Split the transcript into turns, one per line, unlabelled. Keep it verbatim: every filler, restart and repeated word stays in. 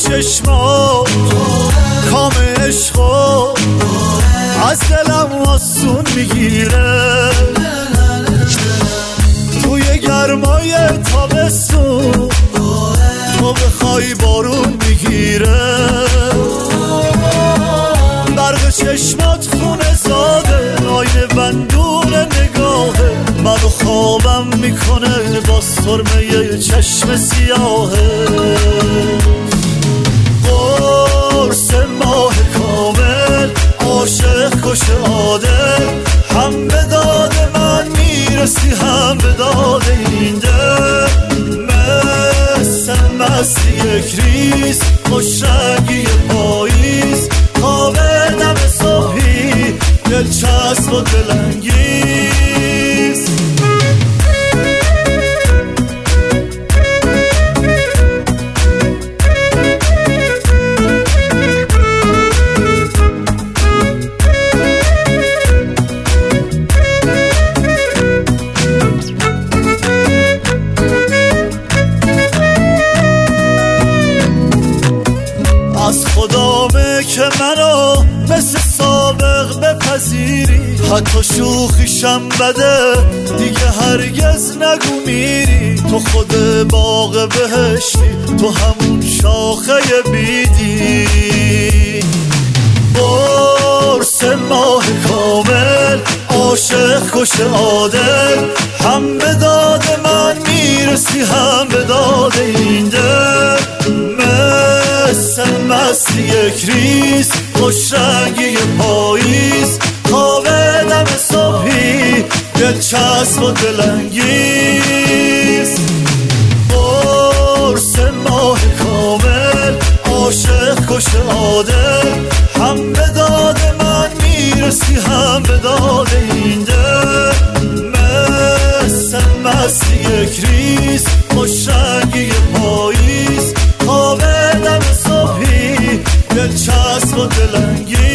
چشمات کام عشقا از دلم آسون میگیره، توی گرمای تابستون تو بخوای بارون میگیره، برق چشمات خونه زاده آینه بندون نگاهه، منو خوابم میکنه با سرمه چشم سیاهه. قرص ماه کامل عاشق کش عادل، هم به داد من میرسی هم به داد این دل، مثل مست یک ریز خوش رنگی پاییز، خواب دم صبحی دلچسب و دلانگیز. از خدامه که منو مثل سابق بپذیری، حتی شوخیشم بده دیگه هرگز نگو میری، تو خود باغ بهشتی تو همون شاخه بیدی. قرص ماه کامل عاشق کش عادل، هم به داد من میرسی هم به داد این دل، مثل مست یک ریز خوش رنگی پاییز، خواب دم صبحی دلچسب و دلانگیز. قرص ماه کامل عاشق کش عادل، هم به داد من میرسی هم به داد این دل، مثل مست یک ریز خوش رنگی پاییز، خواب دم صبحی دلچسب و دلانگیز.